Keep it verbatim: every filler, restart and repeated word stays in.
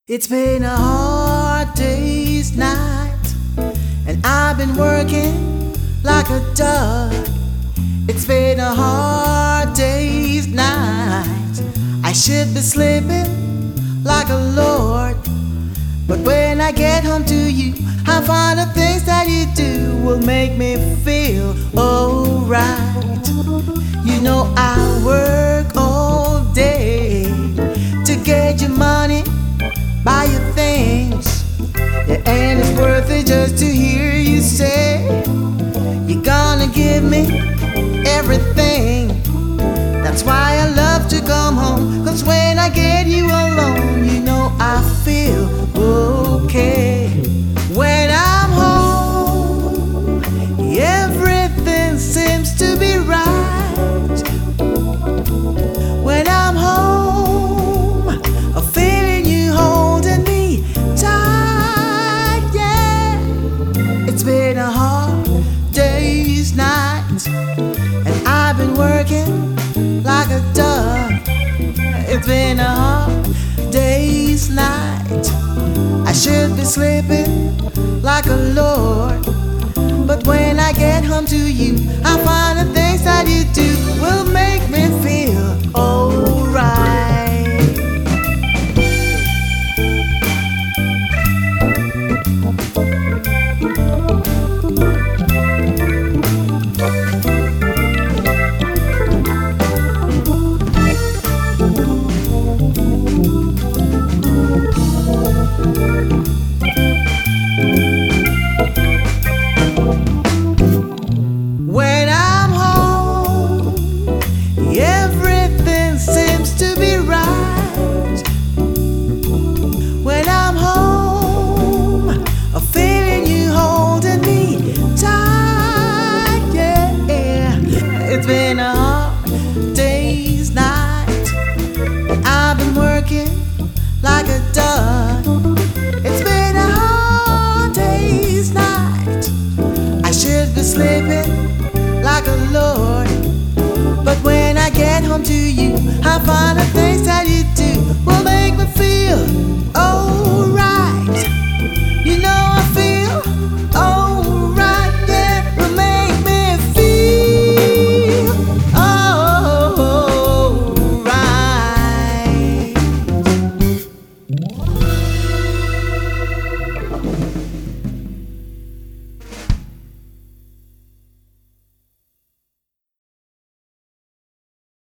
It's been a hard day's night, and I've been working like a dog. It's been a hard day's night. I should be sleeping like a lord, but when I get home to you, I find the things that you do will make me feel alright. You know I work all day to get your money, buy your things, yeah, and it's worth it just to hear you say you're gonna give me everything. That's why I love to come home, 'cause when I get you alone, you know I feel okay. When I'm home, everything seems to be right. When I'm home, I'm feeling you holding me tight, yeah. It's been a hard day's night, and I've been working like a dog. It's been a hard day's night. I should be sleeping like a lord, but when I get home to you, I find the things that you do will make me feel alright. When I'm home, everything seems to be right. When I'm home, I'm feeling you holding me tight, yeah. It's been a hard day's night, I've been working like a dog. It's been a hard day's night. I should be sleeping like a lord, but when I get home to you, I find the things that you